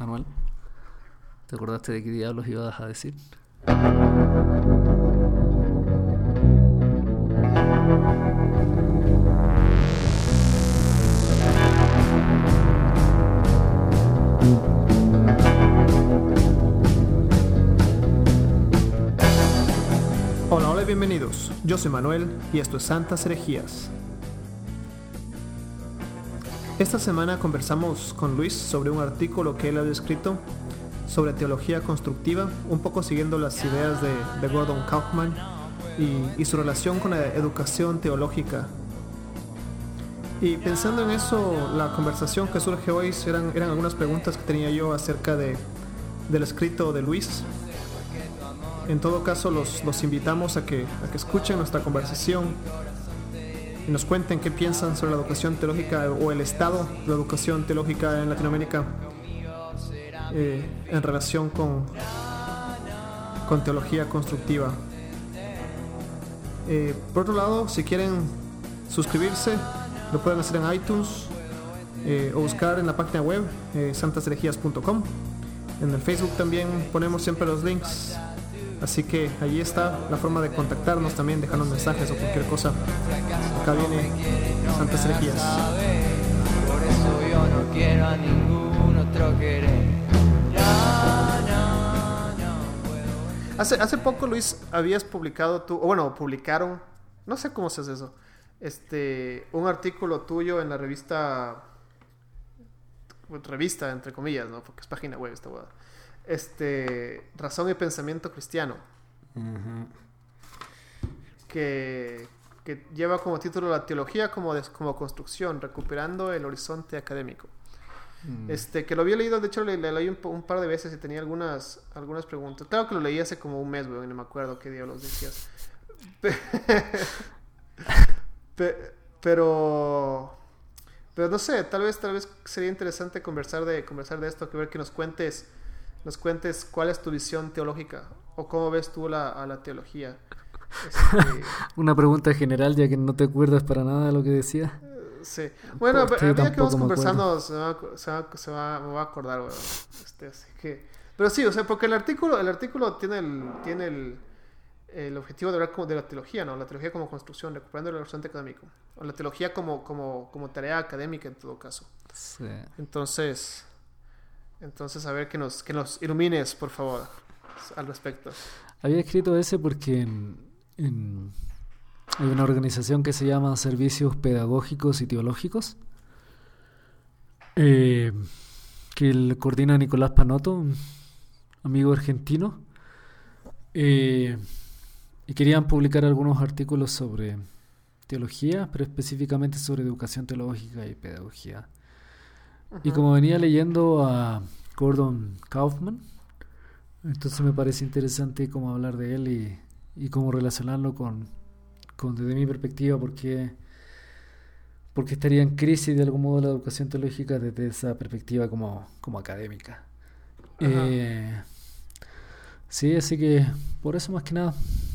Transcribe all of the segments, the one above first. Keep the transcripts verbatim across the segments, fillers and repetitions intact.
Manuel, ¿te acordaste de qué diablos ibas a decir? Hola, hola y bienvenidos. Yo soy Manuel y esto es Santas Herejías. Esta semana conversamos con Luis sobre un artículo que él había escrito sobre teología constructiva, un poco siguiendo las ideas de, de Gordon Kaufman y, y su relación con la educación teológica. Y pensando en eso, la conversación que surge hoy eran, eran algunas preguntas que tenía yo acerca de, del escrito de Luis. En todo caso, los, los invitamos a que, a que escuchen nuestra conversación y nos cuenten qué piensan sobre la educación teológica o el estado de la educación teológica en Latinoamérica eh, en relación con, con teología constructiva. Eh, por otro lado, si quieren suscribirse, lo pueden hacer en iTunes eh, o buscar en la página web eh, santas herejías punto com. En el Facebook también ponemos siempre los links. Así que allí está la forma de contactarnos también, dejarnos mensajes o cualquier cosa. Acá viene Santas Herejías. Por eso yo no quiero a ningún otro querer. No, no, no puedo. Hace, hace poco, Luis, habías publicado tú, o bueno, publicaron, no sé cómo se hace eso, este, un artículo tuyo en la revista, revista entre comillas, ¿no? Porque es página web esta hueá. Este, Razón y Pensamiento Cristiano, Uh-huh. que, que lleva como título La teología como, des, como construcción, recuperando el horizonte académico. Mm. Este, que lo había leído, de hecho le, le leí un, un par de veces y tenía algunas, algunas preguntas. Claro que lo leí hace como un mes, weón, no me acuerdo qué diablos decías. pero, pero no sé, tal vez, tal vez sería interesante conversar de, conversar de esto, que ver que nos cuentes nos cuentes cuál es tu visión teológica o cómo ves tú la, a la teología. Este... Una pregunta general, ya que no te acuerdas para nada de lo que decía. Uh, sí. Bueno, Porque a medida que vamos me conversando se va, se, va, se va, me va a acordar, bueno, este, así que... Pero sí, o sea, porque el artículo, el artículo tiene el, tiene el, el objetivo de hablar como de la teología, ¿no? La teología como construcción, recuperando el horizonte académico. O la teología como, como, como tarea académica en todo caso. Sí. Entonces... Entonces, a ver, que nos, que nos ilumines, por favor, al respecto. Había escrito ese porque en, en, hay una organización que se llama Servicios Pedagógicos y Teológicos, eh, que el coordina Nicolás Panotto, un amigo argentino, eh, y querían publicar algunos artículos sobre teología, pero específicamente sobre educación teológica y pedagogía. Y como venía leyendo a Gordon Kaufman, entonces me parece interesante cómo hablar de él y, y cómo relacionarlo con, con, desde mi perspectiva, porque, porque estaría en crisis de algún modo la educación teológica desde esa perspectiva como, como académica. Eh, sí, así que por eso más que nada.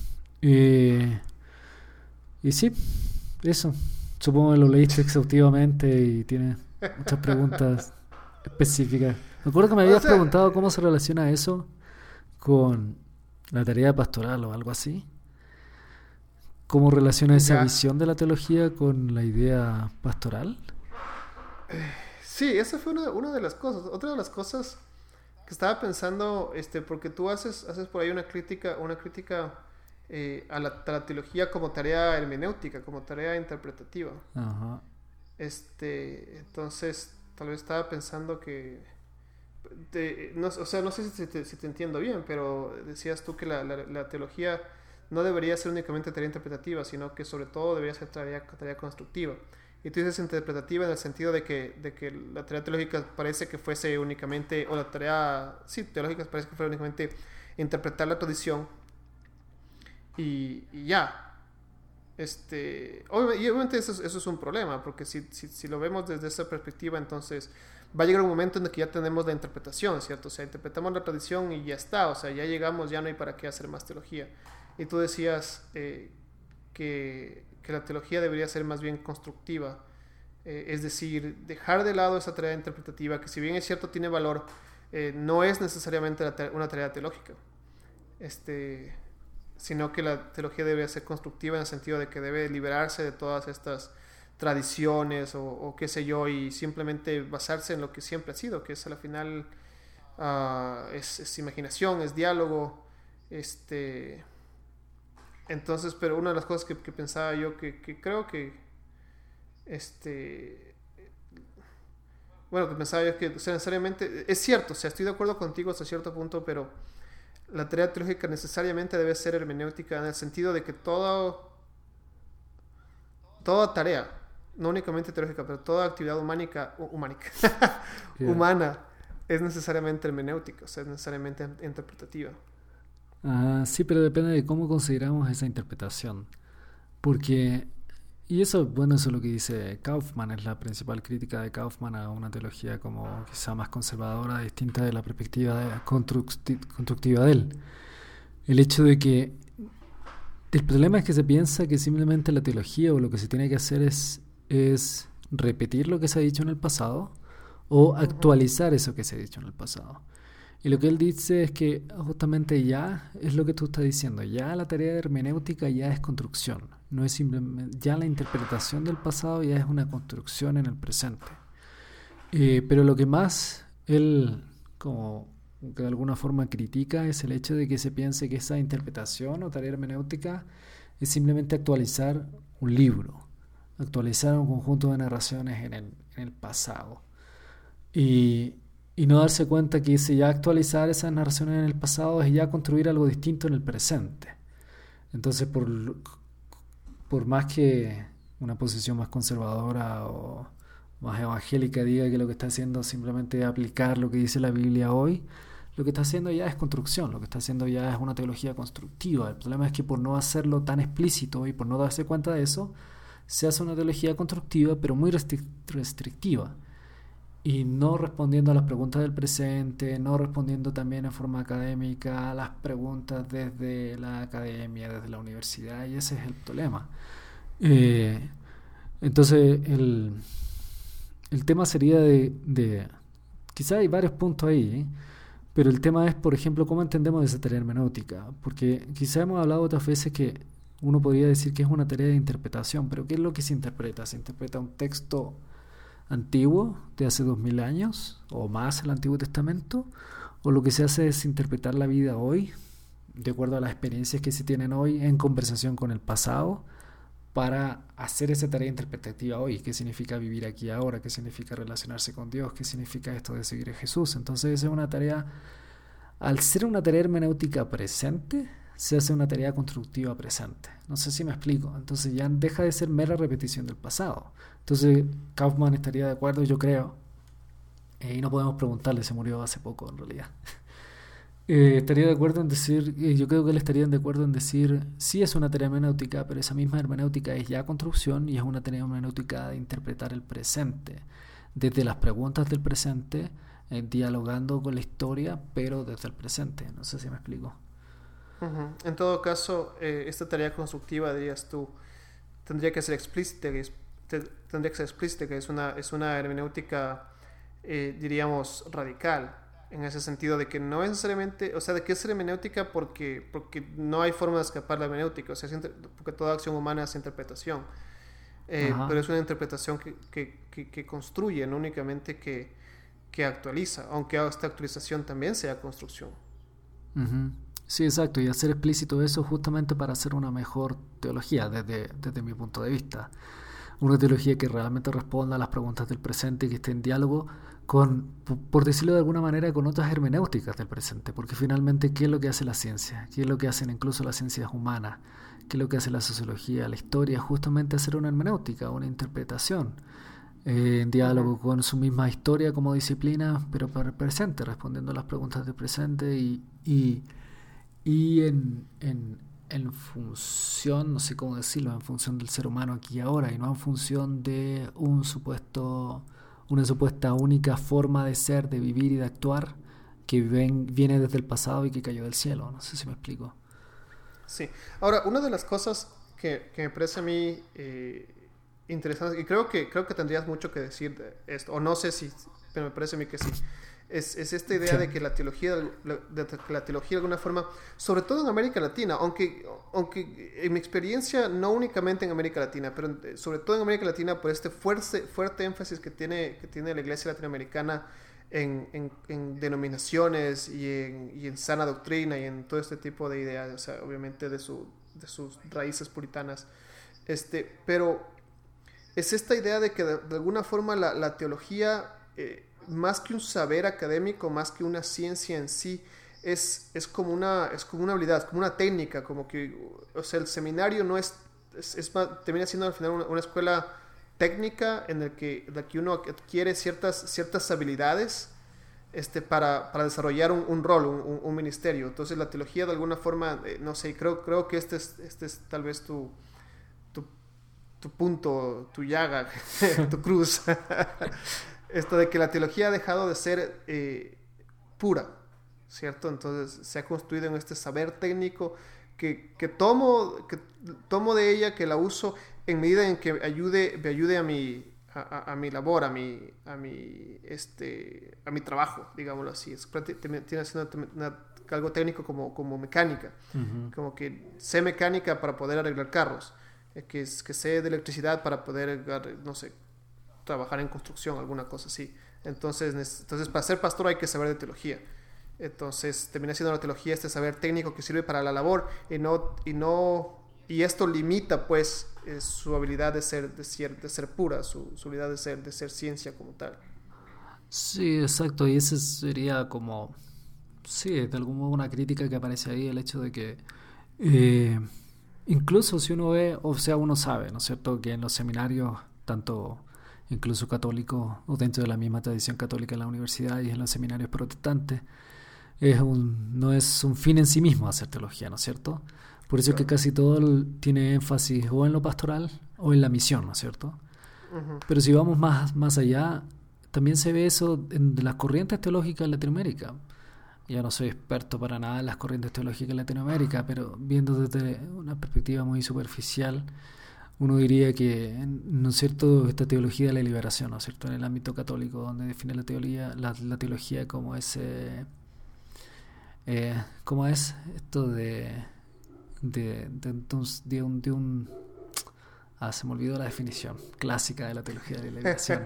Eh, y sí, eso. Supongo que lo leíste exhaustivamente y tiene muchas preguntas específicas. Me acuerdo que me habías o sea, preguntado cómo se relaciona eso con la tarea pastoral o algo así. ¿Cómo relaciona esa ya. visión de la teología con la idea pastoral? Sí, esa fue una, una de las cosas. Otra de las cosas que estaba pensando, este, porque tú haces, haces por ahí una crítica, una crítica eh, a, la, a la teología como tarea hermenéutica, como tarea interpretativa. Ajá. Este, entonces tal vez estaba pensando que te, no, o sea, no sé si te, si te entiendo bien, pero decías tú que la, la, la teología no debería ser únicamente tarea interpretativa, sino que sobre todo debería ser tarea, tarea constructiva. Y tú dices interpretativa en el sentido de que, de que la tarea teológica parece que fuese únicamente, o la tarea, sí, teológica parece que fuera únicamente interpretar la tradición y, y ya. Este, obviamente, y obviamente eso, eso es un problema, porque si, si, si lo vemos desde esa perspectiva, entonces va a llegar un momento en el que ya tenemos la interpretación, ¿cierto? O sea, interpretamos la tradición y ya está, o sea, ya llegamos, ya no hay para qué hacer más teología. Y tú decías eh, que, que la teología debería ser más bien constructiva, eh, es decir, dejar de lado esa tarea interpretativa, que si bien es cierto tiene valor, eh, no es necesariamente la te- una tarea teológica, este, sino que la teología debe ser constructiva en el sentido de que debe liberarse de todas estas tradiciones o, o qué sé yo, y simplemente basarse en lo que siempre ha sido, que es al final uh, es, es imaginación, es diálogo, este, entonces, pero una de las cosas que, que pensaba yo, que, que creo que este, bueno, que pensaba yo que, o sea, necesariamente, es cierto, o sea, estoy de acuerdo contigo hasta cierto punto, pero la tarea teológica necesariamente debe ser hermenéutica en el sentido de que todo, toda tarea, no únicamente teológica, pero toda actividad humánica, humánica, yeah. humana, es necesariamente hermenéutica, o sea, es necesariamente interpretativa. Ah, sí, pero depende de cómo consideramos esa interpretación. Porque, y eso, bueno, eso es lo que dice Kaufman, es la principal crítica de Kaufman a una teología como quizá más conservadora, distinta de la perspectiva de, constructi- constructiva de él. El hecho de que el problema es que se piensa que simplemente la teología o lo que se tiene que hacer es, es repetir lo que se ha dicho en el pasado o actualizar eso que se ha dicho en el pasado. Y lo que él dice es que justamente ya es lo que tú estás diciendo, ya la tarea de hermenéutica ya es construcción, no es simplemente, ya la interpretación del pasado ya es una construcción en el presente. Eh, pero lo que más él como que de alguna forma critica es el hecho de que se piense que esa interpretación o tarea hermenéutica es simplemente actualizar un libro, actualizar un conjunto de narraciones en el, en el pasado. Y, y no darse cuenta que ese ya actualizar esas narraciones en el pasado es ya construir algo distinto en el presente. Entonces, por, por más que una posición más conservadora o más evangélica diga que lo que está haciendo es simplemente aplicar lo que dice la Biblia hoy, lo que está haciendo ya es construcción, lo que está haciendo ya es una teología constructiva. El problema es que por no hacerlo tan explícito y por no darse cuenta de eso, se hace una teología constructiva pero muy restrictiva y no respondiendo a las preguntas del presente, no respondiendo también en forma académica a las preguntas desde la academia, desde la universidad, y ese es el problema. Eh, entonces el, el tema sería de, de quizá hay varios puntos ahí, ¿eh? Pero el tema es, por ejemplo, cómo entendemos esa tarea hermenéutica, porque quizá hemos hablado otras veces que uno podría decir que es una tarea de interpretación, pero ¿qué es lo que se interpreta? ¿Se interpreta un texto antiguo de hace dos mil años o más el Antiguo Testamento? ¿O lo que se hace es interpretar la vida hoy, de acuerdo a las experiencias que se tienen hoy en conversación con el pasado, para hacer esa tarea interpretativa hoy? ¿Qué significa vivir aquí ahora? ¿Qué significa relacionarse con Dios? ¿Qué significa esto de seguir a Jesús? Entonces esa es una tarea, al ser una tarea hermenéutica presente, se hace una tarea constructiva presente. No sé si me explico. Entonces ya deja de ser mera repetición del pasado. Entonces Kaufman estaría de acuerdo, yo creo, eh, y no podemos preguntarle, se murió hace poco en realidad. Eh, estaría de acuerdo en decir, eh, yo creo que él estaría de acuerdo en decir, sí es una tarea hermenéutica, pero esa misma hermenéutica es ya construcción y es una tarea hermenéutica de interpretar el presente, desde las preguntas del presente, eh, dialogando con la historia, pero desde el presente. No sé si me explico. Uh-huh. En todo caso, eh, esta tarea constructiva, dirías tú, tendría que ser explícita, que es, te, tendría que ser explícita, que es una, es una hermenéutica, eh, diríamos, radical. En ese sentido de que no es necesariamente, o sea, de que es hermenéutica porque, porque no hay forma de escapar de la hermenéutica, o sea, es porque toda acción humana es interpretación, eh, pero es una interpretación que, que, que, que construye, no únicamente que, que actualiza, aunque esta actualización también sea construcción. Uh-huh. Sí, exacto, y hacer explícito eso justamente para hacer una mejor teología desde, desde mi punto de vista. Una teología que realmente responda a las preguntas del presente y que esté en diálogo con, por decirlo de alguna manera, con otras hermenéuticas del presente, porque finalmente, ¿qué es lo que hace la ciencia? ¿Qué es lo que hacen incluso las ciencias humanas? ¿Qué es lo que hace la sociología, la historia? Justamente hacer una hermenéutica, una interpretación, eh, en diálogo uh-huh. con su misma historia como disciplina, pero para el presente, respondiendo a las preguntas del presente y, y, y en... en en función, no sé cómo decirlo, en función del ser humano aquí y ahora, y no en función de un supuesto, una supuesta única forma de ser, de vivir y de actuar que ven, viene desde el pasado y que cayó del cielo. No sé si me explico. Sí. Ahora, una de las cosas que, que me parece a mí eh, interesante, y creo que, creo que tendrías mucho que decir de esto, o no sé si, pero me parece a mí que sí, Es, es esta idea Sí. de que la teología, de que la teología de alguna forma, sobre todo en América Latina, aunque, aunque en mi experiencia no únicamente en América Latina, pero sobre todo en América Latina por este fuerte, fuerte énfasis que tiene, que tiene la iglesia latinoamericana en, en, en denominaciones y en, y en sana doctrina y en todo este tipo de ideas, o sea, obviamente de, su, de sus raíces puritanas. Este, pero es esta idea de que de, de alguna forma la, la teología... Eh, más que un saber académico, más que una ciencia en sí, es, es, como una, es como una habilidad, es como una técnica, como que, o sea, el seminario no es, es, es más, termina siendo al final una, una escuela técnica en la que, en la que uno adquiere ciertas, ciertas habilidades este, para, para desarrollar un, un rol, un, un ministerio. Entonces la teología de alguna forma, eh, no sé, creo, creo que este es, este es tal vez tu, tu, tu punto, tu llaga, tu cruz. Esto de que la teología ha dejado de ser eh, pura, ¿cierto? Entonces se ha construido en este saber técnico que, que, tomo, que tomo de ella, que la uso en medida en que ayude, me ayude a mi, a, a, a mi labor, a mi, a, mi, este, a mi trabajo, digámoslo así. Es, tiene siendo una, algo técnico como, como mecánica, uh-huh. Como que sé mecánica para poder arreglar carros, eh, que, es, que sé de electricidad para poder, no sé, trabajar en construcción, alguna cosa así. Entonces, entonces, para ser pastor hay que saber de teología. Entonces, termina siendo la teología este saber técnico que sirve para la labor y no y no y esto limita, pues, eh, su habilidad de ser de ser, de ser pura, su, su habilidad de ser de ser ciencia como tal. Sí, exacto. Y ese sería como, sí, de algún modo una crítica que aparece ahí, el hecho de que eh, incluso si uno ve, o sea, uno sabe, ¿no es cierto?, que en los seminarios, tanto incluso católicos o dentro de la misma tradición católica en la universidad y en los seminarios protestantes, es un, no es un fin en sí mismo hacer teología, ¿no es cierto? Por eso es que casi todo el, tiene énfasis o en lo pastoral o en la misión, ¿no es cierto? Uh-huh. Pero si vamos más, más allá, también se ve eso en las corrientes teológicas en Latinoamérica. Yo no soy experto para nada en las corrientes teológicas en Latinoamérica, pero viendo desde una perspectiva muy superficial, uno diría que, ¿no es cierto?, esta teología de la liberación, ¿no es cierto?, en el ámbito católico, donde define la teología, la, la teología como ese, eh, ¿cómo es esto de, de, de, de, un, de un, ah, se me olvidó la definición clásica de la teología de la liberación.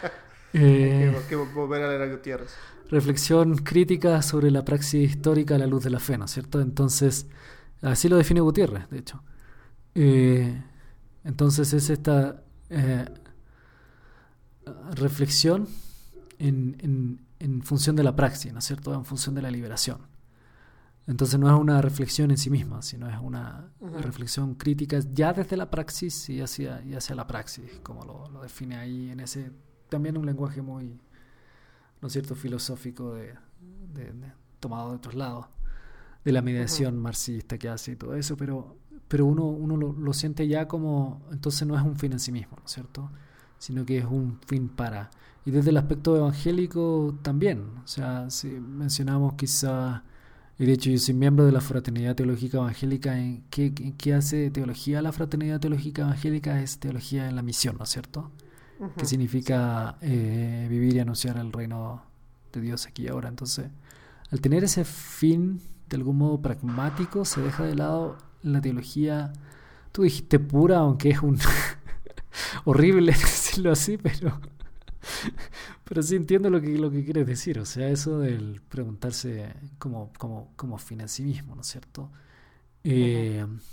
eh, Hay que volver a leer a Gutiérrez. Reflexión crítica sobre la praxis histórica a la luz de la fe, ¿no es cierto? Entonces, así lo define Gutiérrez, de hecho. Eh, Entonces es esta eh, reflexión en, en, en función de la praxis, ¿no es cierto?, en función de la liberación. Entonces no es una reflexión en sí misma, sino es una uh-huh. reflexión crítica ya desde la praxis y hacia, y hacia la praxis, como lo, lo define ahí en ese, también un lenguaje muy, ¿no es cierto?, filosófico de, de, de, tomado de otros lados, de la mediación uh-huh. marxista que hace y todo eso, pero... pero uno, uno lo, lo siente ya como, entonces no es un fin en sí mismo, ¿no es cierto?, sino que es un fin para. Y desde el aspecto evangélico también, o sea, si mencionamos quizá, y de hecho yo soy miembro de la Fraternidad Teológica Evangélica, ¿en qué, en qué hace teología la Fraternidad Teológica Evangélica? Es teología en la misión, ¿no es cierto?, uh-huh. que significa eh, vivir y anunciar el reino de Dios aquí y ahora. Entonces, al tener ese fin de algún modo pragmático, se deja de lado la teología, tú dijiste pura, aunque es un horrible decirlo así, pero pero sí entiendo lo que, lo que quieres decir, o sea, eso del preguntarse como, como, como fin en sí mismo, ¿no es cierto? Eh, uh-huh.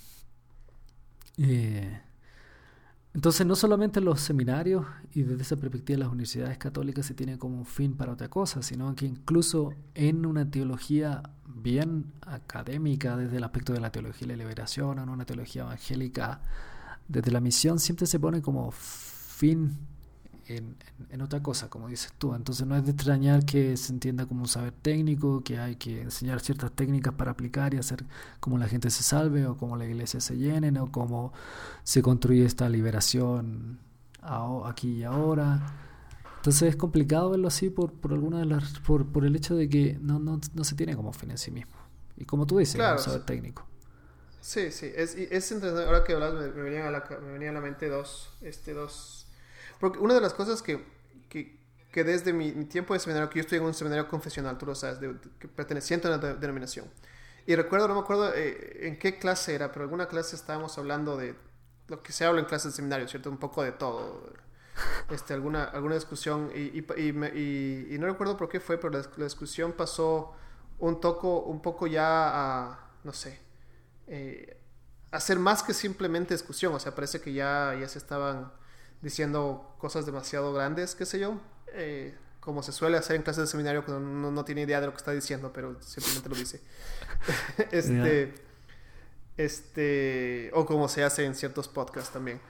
eh, entonces no solamente en los seminarios y desde esa perspectiva las universidades católicas se tiene como un fin para otra cosa, sino que incluso en una teología bien académica desde el aspecto de la teología de la liberación o en una teología evangélica desde la misión siempre se pone como fin en, en, en otra cosa, como dices tú. Entonces no es de extrañar que se entienda como un saber técnico, que hay que enseñar ciertas técnicas para aplicar y hacer cómo la gente se salve o cómo la iglesia se llene o cómo se construye esta liberación aquí y ahora. Entonces es complicado verlo así por, por alguna de las por, por el hecho de que no, no, no se tiene como fin en sí mismo. Y como tú dices, claro, es un saber sí. técnico. Sí, sí, es, es interesante. Ahora que hablas me, me, venían a la, me venían a la mente dos, este, dos... Porque una de las cosas que, que, que desde mi, mi tiempo de seminario, que yo estoy en un seminario confesional, tú lo sabes, de, de, que perteneciente a una de, denominación. Y recuerdo, no me acuerdo eh, en qué clase era, pero en alguna clase estábamos hablando de lo que se habla en clases de seminario, ¿cierto? Un poco de todo. Este, alguna, alguna discusión. Y, y, y, me, y, y no recuerdo por qué fue, pero la, la discusión pasó un, toco, un poco ya a, no sé, eh, a ser más que simplemente discusión. O sea, parece que ya, ya se estaban diciendo cosas demasiado grandes, qué sé yo. Eh, como se suele hacer en clases de seminario cuando no, no tiene idea de lo que está diciendo, pero simplemente lo dice. este, este, o como se hace en ciertos podcasts también.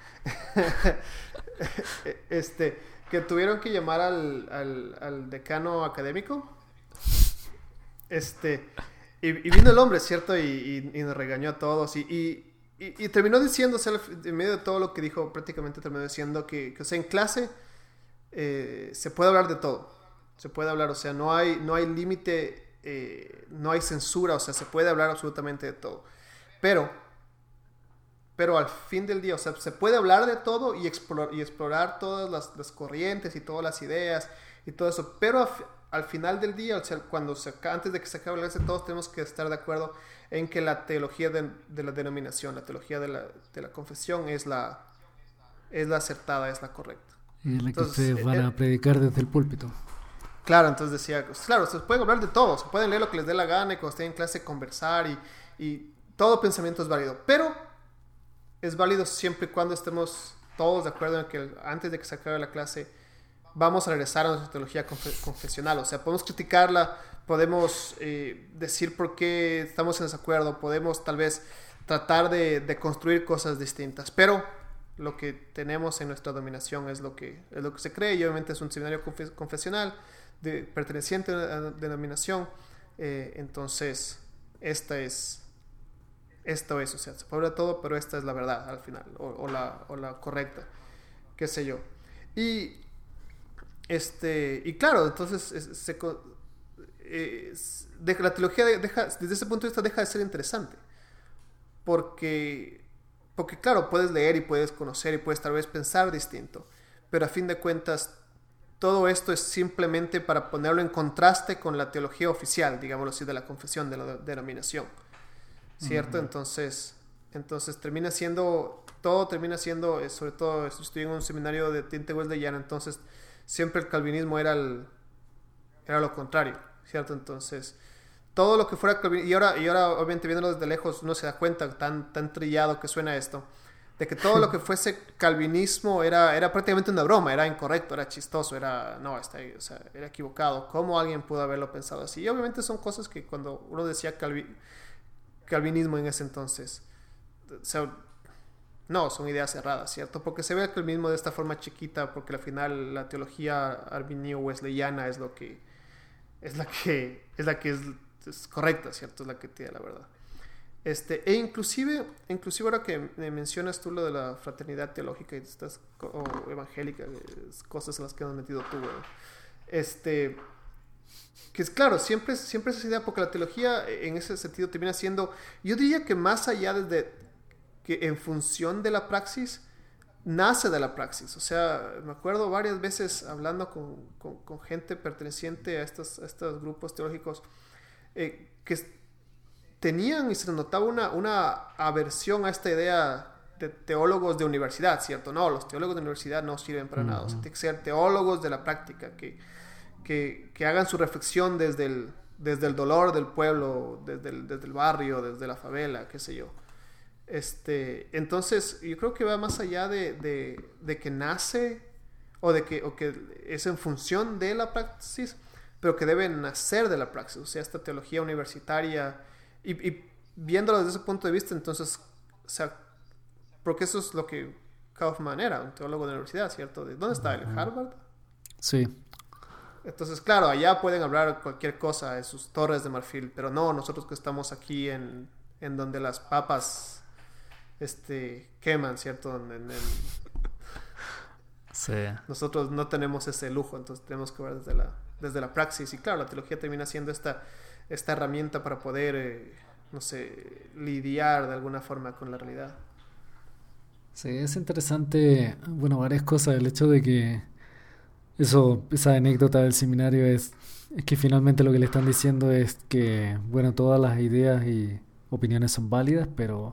este, que tuvieron que llamar al, al, al decano académico. Este, y, y vino el hombre, ¿cierto? Y, y, y nos regañó a todos. Y, y, y, y terminó diciendo, o sea, en medio de todo lo que dijo, prácticamente terminó diciendo que, que o sea, en clase Eh, se puede hablar de todo, se puede hablar, o sea, no hay, no hay límite, eh, no hay censura, o sea, se puede hablar absolutamente de todo, pero pero al fin del día, o sea, se puede hablar de todo y explorar, y explorar todas las, las corrientes y todas las ideas y todo eso, pero al, al final del día, o sea, cuando se, antes de que se acabe el clase, todos tenemos que estar de acuerdo en que la teología de, de la denominación, la teología de la, de la confesión es la, es la acertada, es la correcta. Y en la que Entonces, ustedes van eh, a predicar desde el púlpito. Claro, entonces decía, pues, claro, se pueden hablar de todo, se pueden leer lo que les dé la gana y cuando estén en clase conversar y, y todo pensamiento es válido, pero es válido siempre y cuando estemos todos de acuerdo en que antes de que se acabe la clase vamos a regresar a nuestra teología conf- confesional, o sea, podemos criticarla, podemos eh, decir por qué estamos en desacuerdo, podemos tal vez tratar de, de construir cosas distintas, pero lo que tenemos en nuestra dominación es lo que, es lo que se cree, y obviamente es un seminario conf- confesional de, perteneciente a la denominación, eh, entonces esta es, esto es, o sea, se puede hablar de todo, pero esta es la verdad al final, o, o, la, o la correcta, qué sé yo. Y, este, y claro, entonces es, se, es, de, la teología deja, desde ese punto de vista deja de ser interesante, porque... Porque claro, puedes leer y puedes conocer y puedes tal vez pensar distinto, pero a fin de cuentas todo esto es simplemente para ponerlo en contraste con la teología oficial, digámoslo así, de la confesión, de la denominación, ¿cierto? Uh-huh. Entonces, entonces termina siendo, todo termina siendo, sobre todo estoy en un seminario de tinte wesleyana, entonces siempre el calvinismo era, el, era lo contrario, ¿cierto? Entonces... todo lo que fuera calvinismo, y ahora, y ahora obviamente viéndolo desde lejos uno se da cuenta tan, tan trillado que suena esto, de que todo lo que fuese calvinismo era, era prácticamente una broma, era incorrecto, era chistoso, era, no, está, o sea, era equivocado. ¿Cómo alguien pudo haberlo pensado así? Y obviamente son cosas que cuando uno decía calvi, calvinismo en ese entonces, o sea, no, son ideas cerradas, ¿cierto? Porque se ve el calvinismo de esta forma chiquita, porque al final la teología arminio-wesleyana es lo que es la que es la que es es correcta, ¿cierto? Es la que tiene la verdad. Este, e inclusive, inclusive ahora que me mencionas tú lo de la fraternidad teológica y estas o evangélica, cosas en las que has metido tú, bueno, este, que es claro, siempre, siempre es esa idea, porque la teología en ese sentido termina siendo, yo diría que más allá desde que en función de la praxis, nace de la praxis. O sea, me acuerdo varias veces hablando con, con, con gente perteneciente a estos, a estos grupos teológicos, Eh, que tenían y se notaba una, una aversión a esta idea de teólogos de universidad, ¿cierto? No, los teólogos de universidad no sirven para uh-huh. nada. O sea, tienen que ser teólogos de la práctica, que, que, que hagan su reflexión desde el, desde el dolor del pueblo, desde el, desde el barrio, desde la favela, qué sé yo. Este, entonces, yo creo que va más allá de, de, de que nace o de que, o que es en función de la praxis, pero que deben nacer de la praxis, o sea, esta teología universitaria, y, y viéndolo desde ese punto de vista, entonces, o sea, porque eso es lo que Kaufman era, un teólogo de la universidad, ¿cierto? ¿De dónde está? ¿En Harvard? Sí. Entonces, claro, allá pueden hablar cualquier cosa de sus torres de marfil, pero no, nosotros que estamos aquí en, en donde las papas este, queman, ¿cierto? En, en, en... Sí. Nosotros no tenemos ese lujo, entonces tenemos que ver desde la, desde la praxis. Y claro, la teología termina siendo esta, esta herramienta para poder, eh, no sé, lidiar de alguna forma con la realidad. Sí, es interesante, bueno, varias cosas. El hecho de que Eso, esa anécdota del seminario es, es que finalmente lo que le están diciendo es que, bueno, todas las ideas y opiniones son válidas, pero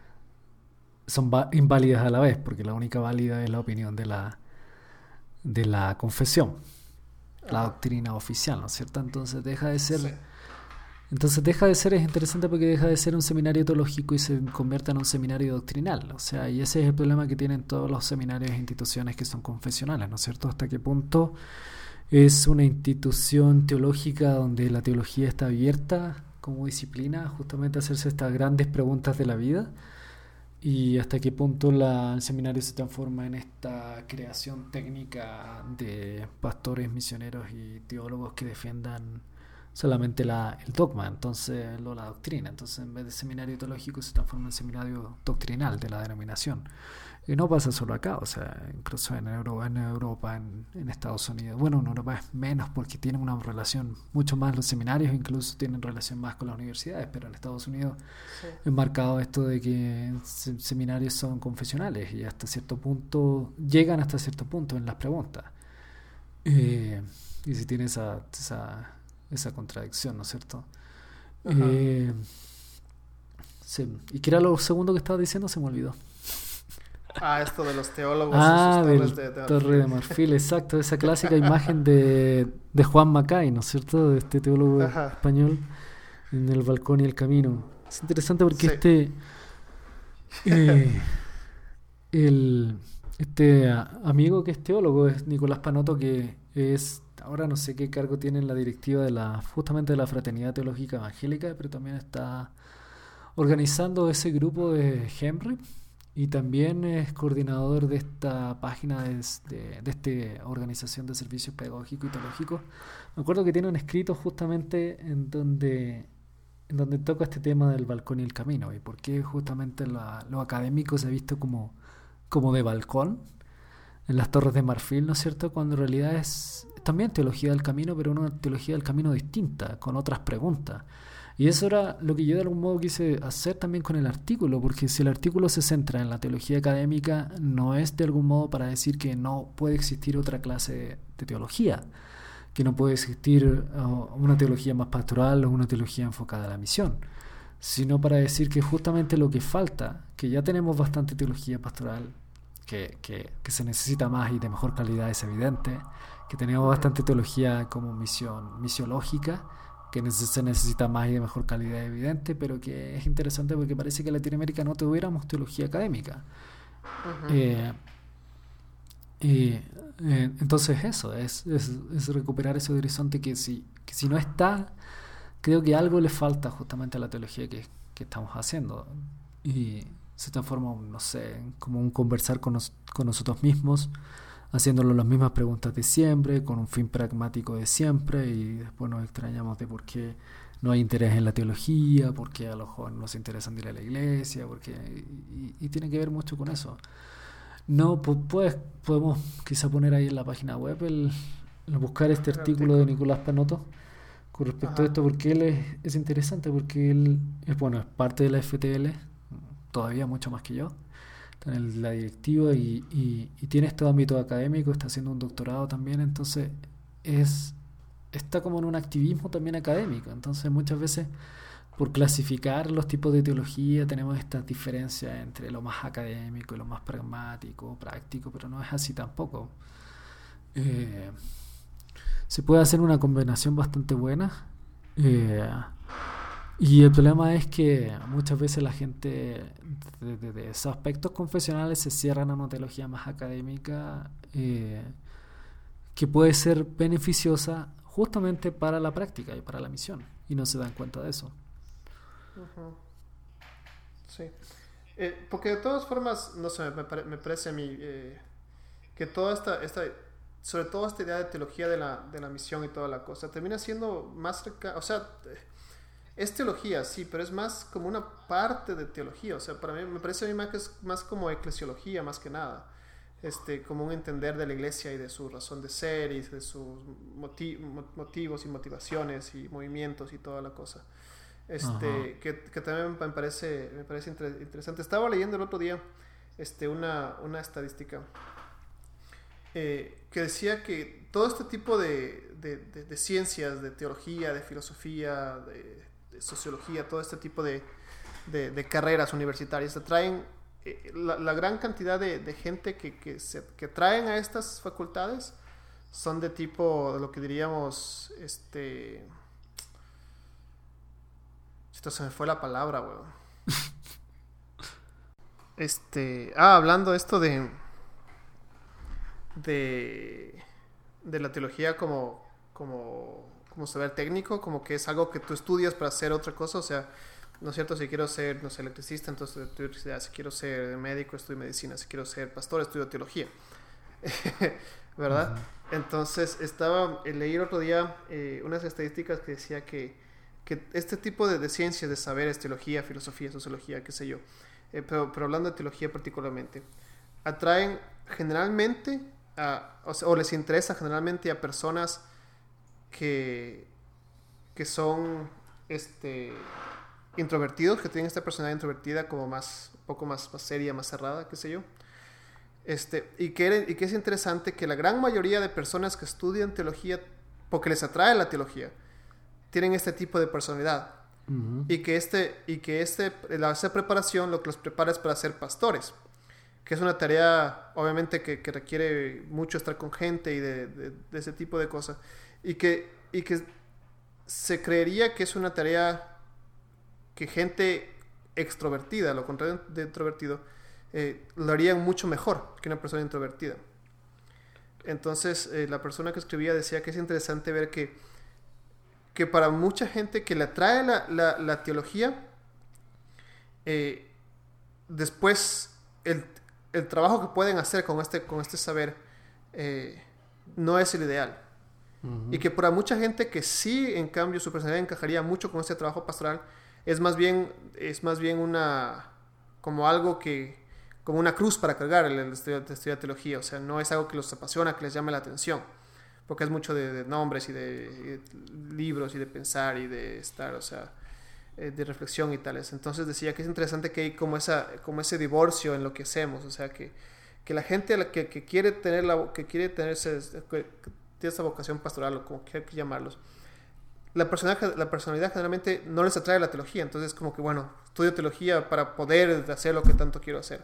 son va- inválidas a la vez, porque la única válida es la opinión de la, de la confesión, la Ajá. doctrina oficial, ¿no es cierto? Entonces deja de ser, Sí. entonces deja de ser, es interesante porque deja de ser un seminario teológico y se convierte en un seminario doctrinal, o sea, y ese es el problema que tienen todos los seminarios e instituciones que son confesionales, ¿no es cierto? Hasta qué punto es una institución teológica donde la teología está abierta como disciplina, justamente a hacerse estas grandes preguntas de la vida, y hasta qué punto la, el seminario se transforma en esta creación técnica de pastores, misioneros y teólogos que defiendan solamente la, el dogma, entonces lo, la doctrina. Entonces, en vez de seminario teológico, se transforma en seminario doctrinal de la denominación. Y no pasa solo acá, o sea, incluso en Europa, en, Europa, en, en Estados Unidos. Bueno, en Europa es menos porque tienen una relación mucho más, los seminarios incluso tienen relación más con las universidades, pero en Estados Unidos Sí. es marcado esto de que se- seminarios son confesionales y hasta cierto punto, llegan hasta cierto punto en las preguntas. Eh, y si tiene esa, esa, esa contradicción, ¿no es cierto? Ajá. Eh, sí. ¿Y qué era lo segundo que estaba diciendo? Se me olvidó. Ah, esto de los teólogos Ah, y sus del torres de, de Torre de Marfil, exacto, esa clásica imagen de, de Juan Macay, ¿no es cierto? De este teólogo Ajá. español en el balcón y el camino. Es interesante porque Sí. este eh, el este a- amigo que es teólogo es Nicolás Panoto, que es ahora no sé qué cargo tiene en la directiva de la justamente de la Fraternidad Teológica Evangélica, pero también está organizando ese grupo de Henry y también es coordinador de esta página de, de, de esta organización de servicios pedagógicos y teológicos. Me acuerdo que tiene un escrito justamente en donde, en donde toca este tema del balcón y el camino y por qué justamente la, lo académico se ha visto como, como de balcón en las Torres de Marfil, ¿no es cierto? Cuando en realidad es también teología del camino, pero una teología del camino distinta, con otras preguntas. Y eso era lo que yo de algún modo quise hacer también con el artículo, porque si el artículo se centra en la teología académica, no es de algún modo para decir que no puede existir otra clase de teología, que no puede existir uh, una teología más pastoral o una teología enfocada a la misión, sino para decir que justamente lo que falta, que ya tenemos bastante teología pastoral, que, que, que se necesita más y de mejor calidad es evidente, que tenemos bastante teología como misión misiológica, que se necesita más y de mejor calidad evidente, pero que es interesante porque parece que en Latinoamérica no tuviéramos teología académica. Ujú. Eh, y, eh, entonces eso, es, es, es recuperar ese horizonte que si, que si no está, creo que algo le falta justamente a la teología que, que estamos haciendo. Y se transforma, no sé, como un conversar con, nos, con nosotros mismos, haciéndolo las mismas preguntas de siempre, con un fin pragmático de siempre, y después nos extrañamos de por qué no hay interés en la teología, por qué a los jóvenes no se interesan de ir a la iglesia, porque y, y tiene que ver mucho con eso. No, pues, pues podemos quizá poner ahí en la página web el, el buscar este El artículo de artículo. Nicolás Panoto con respecto a Ajá. esto, porque él es, es interesante, porque él es bueno, es parte de la F T L, todavía mucho más que yo. Está en la directiva y, y, y tiene este ámbito académico, está haciendo un doctorado también, entonces es está como en un activismo también académico. Entonces muchas veces por clasificar los tipos de teología tenemos esta diferencia entre lo más académico y lo más pragmático, práctico, pero no es así tampoco. Eh, se puede hacer una combinación bastante buena. Eh, Y el problema es que muchas veces la gente de, de, de esos aspectos confesionales se cierran a una teología más académica eh, que puede ser beneficiosa justamente para la práctica y para la misión, y no se dan cuenta de eso. Ujú. Sí. Eh, porque de todas formas, no sé, me, pare- me parece a mí eh, que toda esta, esta, sobre todo esta idea de teología de la, de la misión y toda la cosa, termina siendo más cerca, o sea, es teología, sí, pero es más como una parte de teología, o sea, para mí me parece a mí más que es más como eclesiología más que nada, este, como un entender de la iglesia y de su razón de ser y de sus moti- motivos y motivaciones y movimientos y toda la cosa. Este, que, que también me parece, me parece inter- interesante. Estaba leyendo el otro día este, una, una estadística eh, que decía que todo este tipo de, de, de, de ciencias, de teología, de filosofía, de, de sociología, todo este tipo de, de, de carreras universitarias atraen eh, la, la gran cantidad de, de gente que, que, se, que traen a estas facultades son de tipo, lo que diríamos, este... Esto se me fue la palabra, weón. Este... Ah, hablando esto de... De... De la teología como... Como... Como saber técnico, como que es algo que tú estudias para hacer otra cosa, o sea... ¿No es cierto? Si quiero ser, no sé, electricista, entonces estudio electricidad. Si quiero ser médico, estudio medicina. Si quiero ser pastor, estudio teología. ¿Verdad? Uh-huh. Entonces, estaba, eh, leí el otro día eh, unas estadísticas que decía que, que este tipo de, de ciencias, de saberes, teología, filosofía, sociología, qué sé yo, eh, pero, pero hablando de teología particularmente, atraen generalmente, a, o, sea, o les interesa generalmente a personas que, que son este, introvertidos, que tienen esta personalidad introvertida como más, un poco más, más seria, más cerrada, qué sé yo. Este, y, que, y que es interesante que la gran mayoría de personas que estudian teología, porque les atrae la teología, tienen este tipo de personalidad. Uh-huh. Y que, este, y que este, la, esa preparación lo que los prepara es para ser pastores, que es una tarea obviamente que, que requiere mucho estar con gente y de, de, de ese tipo de cosas. Y que, y que se creería que es una tarea que gente extrovertida, lo contrario de introvertido, Eh, lo harían mucho mejor que una persona introvertida. Entonces eh, la persona que escribía decía que es interesante ver que, que para mucha gente que le atrae la, la, la teología, eh, después el, el trabajo que pueden hacer con este, con este saber eh, no es el ideal. Uh-huh. Y que para mucha gente que sí, en cambio, su personalidad encajaría mucho con este trabajo pastoral, es más bien, es más bien una, como algo que como una cruz para cargar el, el estudio, el estudio de teología, o sea, no es algo que los apasiona, que les llame la atención, porque es mucho de, de nombres y de, de libros y de pensar y de estar, o sea, eh, de reflexión y tales. Entonces decía que es interesante que hay como, esa, como ese divorcio en lo que hacemos, o sea, que, que la gente la que, que quiere tener la, que quiere tener ese, que tiene esa vocación pastoral o como quiera que llamarlos, la personalidad, la personalidad generalmente no les atrae la teología, entonces como que bueno, estudio teología para poder hacer lo que tanto quiero hacer.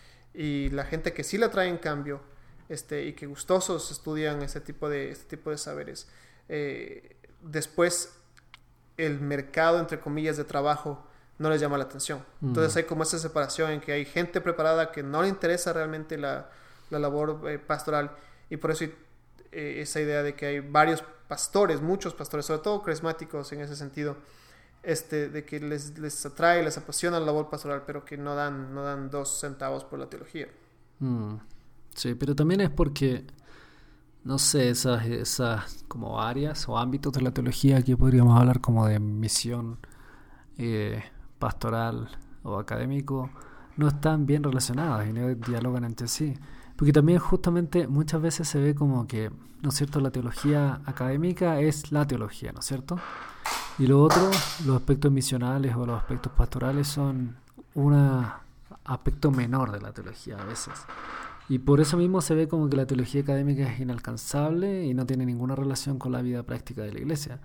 Y la gente que sí la trae en cambio este, y que gustosos estudian este tipo de, este tipo de saberes, eh, después el mercado, entre comillas, de trabajo no les llama la atención. Mm. Entonces hay como esa separación en que hay gente preparada que no le interesa realmente la, la labor eh, pastoral, y por eso eh, esa idea de que hay varios pastores, muchos pastores, sobre todo carismáticos en ese sentido, Este, de que les, les atrae, les apasiona la labor pastoral, pero que no dan, no dan dos centavos por la teología. Mm, sí, pero también es porque, no sé, esas, esas como áreas o ámbitos de la teología que podríamos hablar como de misión eh, pastoral o académico, no están bien relacionadas y no dialogan entre sí. Porque también justamente muchas veces se ve como que, ¿no es cierto?, la teología académica es la teología, ¿no es cierto? Y lo otro, los aspectos misionales o los aspectos pastorales son un aspecto menor de la teología a veces. Y por eso mismo se ve como que la teología académica es inalcanzable y no tiene ninguna relación con la vida práctica de la iglesia.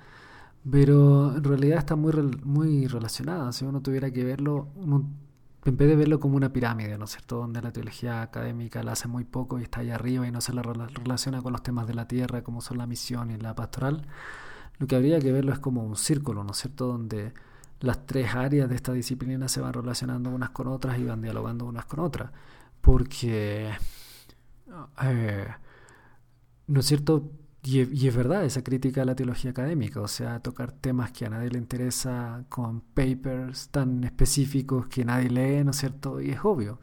Pero en realidad está muy, muy relacionada. Si uno tuviera que verlo, uno, en vez de verlo como una pirámide, ¿no es cierto?, donde la teología académica la hace muy poco y está allá arriba y no se la relaciona con los temas de la tierra como son la misión y la pastoral, lo que habría que verlo es como un círculo, ¿no es cierto?, donde las tres áreas de esta disciplina se van relacionando unas con otras y van dialogando unas con otras. Porque, eh, ¿no es cierto?, y, y es verdad esa crítica a la teología académica, o sea, tocar temas que a nadie le interesa con papers tan específicos que nadie lee, ¿no es cierto?, y es obvio.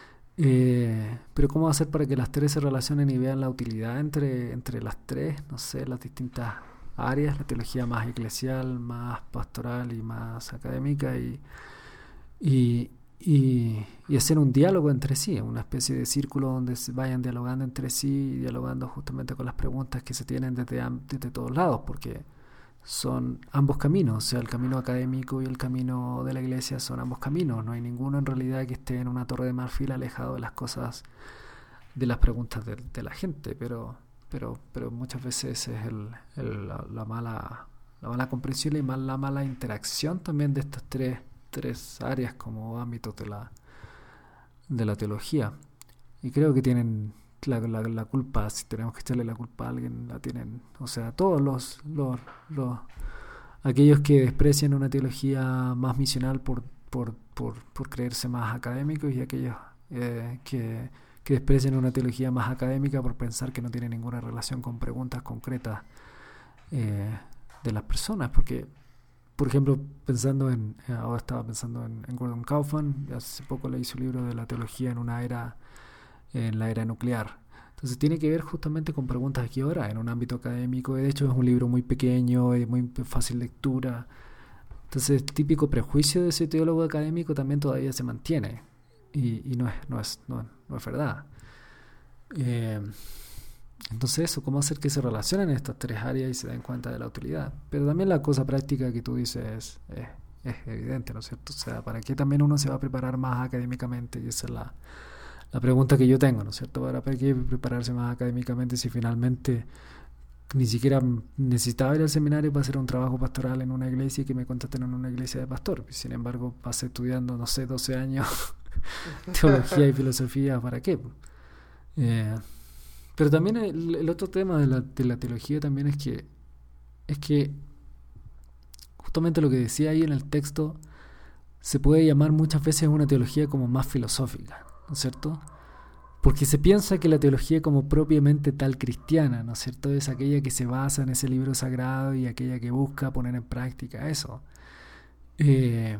Eh, pero ¿cómo hacer para que las tres se relacionen y vean la utilidad entre, entre las tres, no sé, las distintas áreas, la teología más eclesial, más pastoral y más académica, y, y, y, y hacer un diálogo entre sí, una especie de círculo donde se vayan dialogando entre sí, dialogando justamente con las preguntas que se tienen desde, desde todos lados, porque son ambos caminos, o sea, el camino académico y el camino de la iglesia son ambos caminos, no hay ninguno en realidad que esté en una torre de marfil alejado de las cosas de las preguntas de, de la gente, pero, pero, pero muchas veces es el, el, la, la mala la mala comprensión y mal, la mala interacción también de estas tres, tres áreas como ámbitos de la, de la teología. Y creo que tienen la, la, la culpa, si tenemos que echarle la culpa a alguien, la tienen, o sea, todos los, los, los aquellos que desprecian una teología más misional por, por, por, por creerse más académicos, y aquellos eh, que, que desprecian una teología más académica por pensar que no tiene ninguna relación con preguntas concretas eh, de las personas. Porque, por ejemplo, pensando en, ahora estaba pensando en, en Gordon Kaufman, hace poco leí su libro de la teología en una era, en la era nuclear. Entonces tiene que ver justamente con preguntas aquí ahora, en un ámbito académico, y de hecho es un libro muy pequeño y muy fácil lectura. Entonces el típico prejuicio de ese teólogo académico también todavía se mantiene, y, y no, es, no, es, no, no es verdad. Eh, Entonces eso, cómo hacer que se relacionen estas tres áreas y se den cuenta de la utilidad. Pero también la cosa práctica que tú dices es, es, es evidente, ¿no es cierto? O sea, ¿para qué también uno se va a preparar más académicamente? Y esa es la, la pregunta que yo tengo, ¿no es cierto? ¿Para qué prepararse más académicamente si finalmente ni siquiera necesitaba ir al seminario para hacer un trabajo pastoral en una iglesia y que me contraten en una iglesia de pastor? Sin embargo, pasé estudiando, no sé, doce años teología y filosofía, ¿para qué? Eh... Pero también el, el otro tema de la, de la teología también es que es que justamente lo que decía ahí en el texto se puede llamar muchas veces una teología como más filosófica, ¿no es cierto? Porque se piensa que la teología como propiamente tal cristiana, ¿no es cierto?, es aquella que se basa en ese libro sagrado y aquella que busca poner en práctica eso. Eh,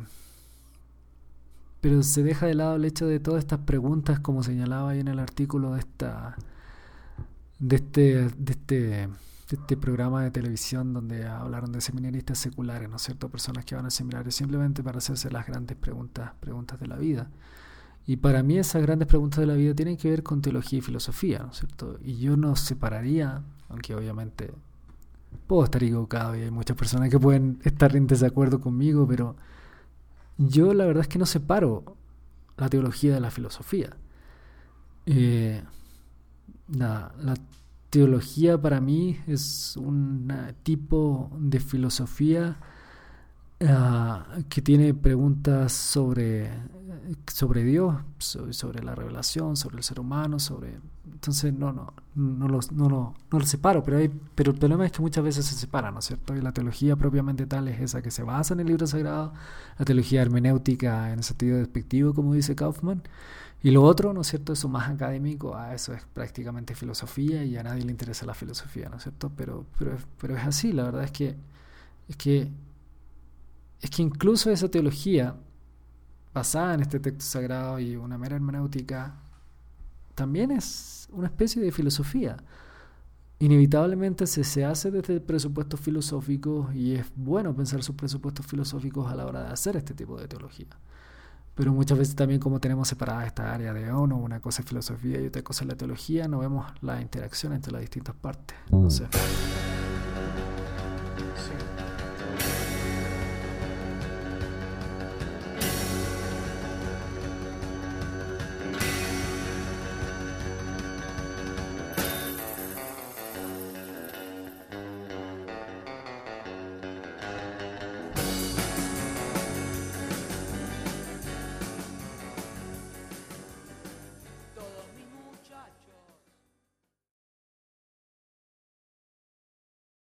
pero se deja de lado el hecho de todas estas preguntas, como señalaba ahí en el artículo de esta... de este de este de este programa de televisión donde hablaron de seminaristas seculares, ¿no es cierto?, personas que van al seminario simplemente para hacerse las grandes preguntas preguntas de la vida. Y para mí esas grandes preguntas de la vida tienen que ver con teología y filosofía, ¿no es cierto? Y yo no separaría, aunque obviamente puedo estar equivocado y hay muchas personas que pueden estar en desacuerdo conmigo, pero yo la verdad es que no separo la teología de la filosofía. Eh La, la teología para mí es un tipo de filosofía uh, que tiene preguntas sobre, sobre Dios, sobre, sobre la revelación, sobre el ser humano, sobre entonces no no no los no lo no lo separo, pero hay, pero el problema es que muchas veces se separan, ¿no es cierto? Y la teología propiamente tal es esa que se basa en el libro sagrado, la teología hermenéutica en el sentido despectivo, como dice Kaufman. Y lo otro, ¿no es cierto?, eso más académico, a eso es prácticamente filosofía y a nadie le interesa la filosofía, ¿no es cierto? Pero, pero, pero es así, la verdad es que, es que es que incluso esa teología basada en este texto sagrado y una mera hermenéutica también es una especie de filosofía. Inevitablemente se, se hace desde presupuestos filosóficos y es bueno pensar sus presupuestos filosóficos a la hora de hacer este tipo de teología. Pero muchas veces también, como tenemos separada esta área de oh, no, una cosa es filosofía y otra cosa es la teología, no vemos la interacción entre las distintas partes. No sé.